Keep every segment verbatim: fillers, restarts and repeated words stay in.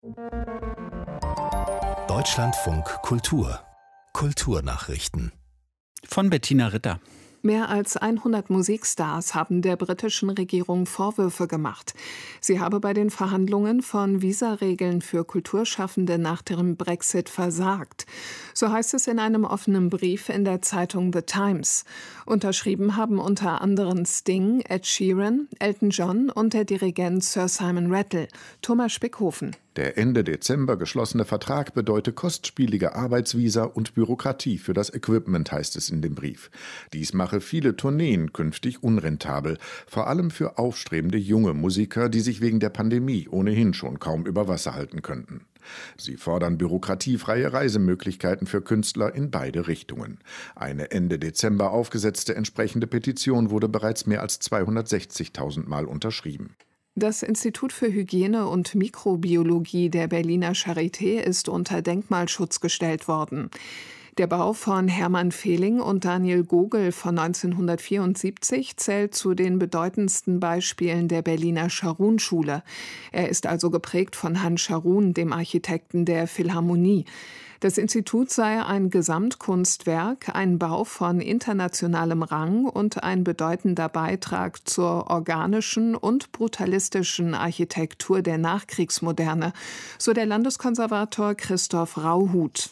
Deutschlandfunk Kultur Kulturnachrichten von Bettina Ritter. Mehr als hundert Musikstars haben der britischen Regierung Vorwürfe gemacht. Sie habe bei den Verhandlungen von Visaregeln für Kulturschaffende nach dem Brexit versagt. So heißt es in einem offenen Brief in der Zeitung The Times. Unterschrieben haben unter anderem Sting, Ed Sheeran, Elton John und der Dirigent Sir Simon Rattle. Thomas Spickhofen. Der Ende Dezember geschlossene Vertrag bedeute kostspielige Arbeitsvisa und Bürokratie für das Equipment, heißt es in dem Brief. Dies mache viele Tourneen künftig unrentabel, vor allem für aufstrebende junge Musiker, die sich wegen der Pandemie ohnehin schon kaum über Wasser halten könnten. Sie fordern bürokratiefreie Reisemöglichkeiten für Künstler in beide Richtungen. Eine Ende Dezember aufgesetzte entsprechende Petition wurde bereits mehr als zweihundertsechzigtausend Mal unterschrieben. Das Institut für Hygiene und Mikrobiologie der Berliner Charité ist unter Denkmalschutz gestellt worden. Der Bau von Hermann Fehling und Daniel Gogel von neunzehnhundertvierundsiebzig zählt zu den bedeutendsten Beispielen der Berliner Scharun-Schule. Er ist also geprägt von Hans Scharun, dem Architekten der Philharmonie. Das Institut sei ein Gesamtkunstwerk, ein Bau von internationalem Rang und ein bedeutender Beitrag zur organischen und brutalistischen Architektur der Nachkriegsmoderne, so der Landeskonservator Christoph Rauhut.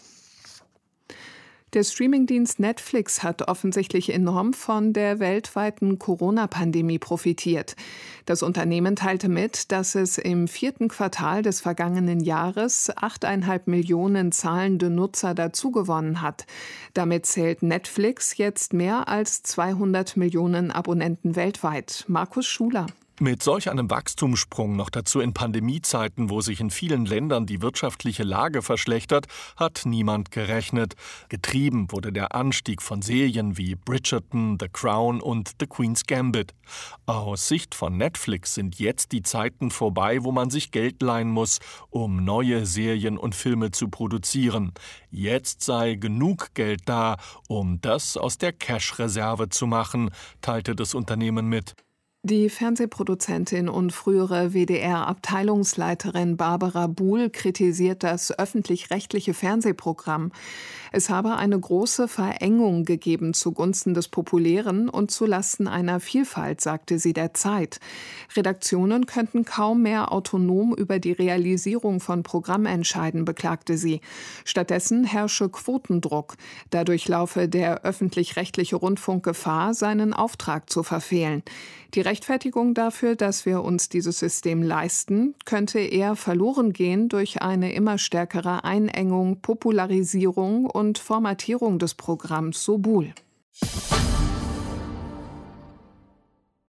Der Streamingdienst Netflix hat offensichtlich enorm von der weltweiten Corona-Pandemie profitiert. Das Unternehmen teilte mit, dass es im vierten Quartal des vergangenen Jahres achteinhalb Millionen zahlende Nutzer dazugewonnen hat. Damit zählt Netflix jetzt mehr als zweihundert Millionen Abonnenten weltweit. Markus Schuler. Mit solch einem Wachstumssprung, noch dazu in Pandemiezeiten, wo sich in vielen Ländern die wirtschaftliche Lage verschlechtert, hat niemand gerechnet. Getrieben wurde der Anstieg von Serien wie Bridgerton, The Crown und The Queen's Gambit. Aus Sicht von Netflix sind jetzt die Zeiten vorbei, wo man sich Geld leihen muss, um neue Serien und Filme zu produzieren. Jetzt sei genug Geld da, um das aus der Cash-Reserve zu machen, teilte das Unternehmen mit. Die Fernsehproduzentin und frühere W D R-Abteilungsleiterin Barbara Buhl kritisiert das öffentlich-rechtliche Fernsehprogramm. Es habe eine große Verengung gegeben zugunsten des Populären und zulasten einer Vielfalt, sagte sie der Zeit. Redaktionen könnten kaum mehr autonom über die Realisierung von Programm entscheiden, beklagte sie. Stattdessen herrsche Quotendruck. Dadurch laufe der öffentlich-rechtliche Rundfunk Gefahr, seinen Auftrag zu verfehlen. Die Rechtfertigung dafür, dass wir uns dieses System leisten, könnte eher verloren gehen durch eine immer stärkere Einengung, Popularisierung und Formatierung des Programms, so Buhl.